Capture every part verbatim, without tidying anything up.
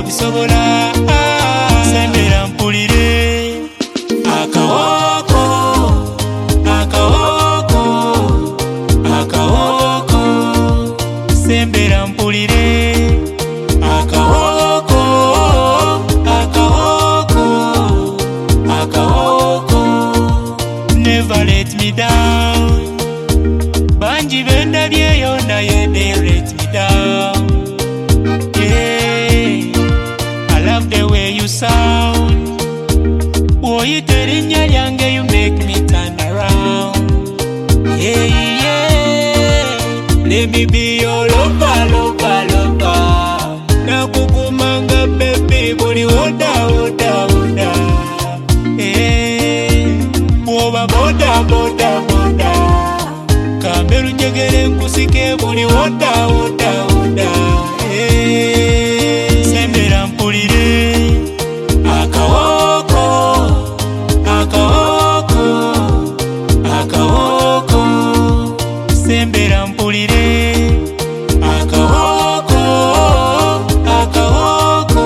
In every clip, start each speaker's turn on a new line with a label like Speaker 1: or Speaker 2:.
Speaker 1: bisobola sembera mpulire akawoko akawoko akawoko sembera mpulire akawoko akawoko akawoko never let me down banji benda byeyo naye they let me down. Yeah, I love the way you sound. Boy, terinya yange, you make me turn around. Yeah, yeah, let me be your lover, lover, lover. Nakukumanga baby, body oda, oda, oda. Yeah, boba boda, boda, boda. Kamberu njegere nkusike buli oda, oda, oda. Yeah, sembera mpulire akawoko akawoko akawoko sembera mpulire akawoko akawoko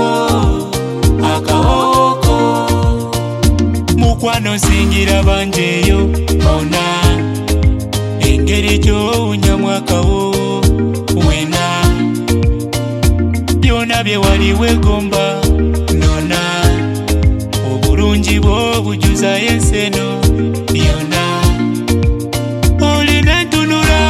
Speaker 1: akawoko mukwano singira banjeyo ona engeri gy'owunyamu akawo wena byona bye wali wegomba nona obulungi bwo bujuza yenseno byona olina ntunula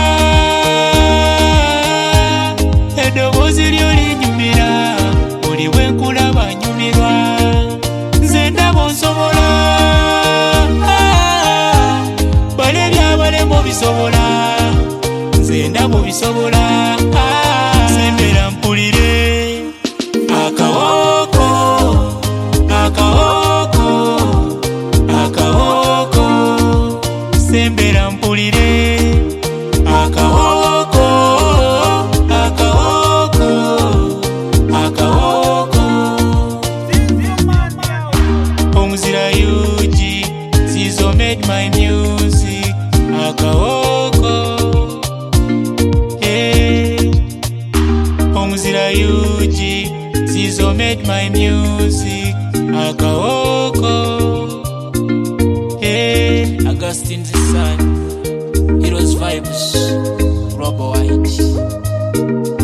Speaker 1: eddoboozi lyo linyumira buli wenkulaba nyumirwa nze ndaba onsobola bale byabalemu bisobola nze ndaba obisobola sembera mpulire akawoko akawoko akawoko sembera mpulire akawoko akawoko akawoko omuzira yugi Zizo made my music akawoko yeah omuzira yugi Zizo made my music akawoko yeah Augustine the Sun Heroes Vibes Robo White.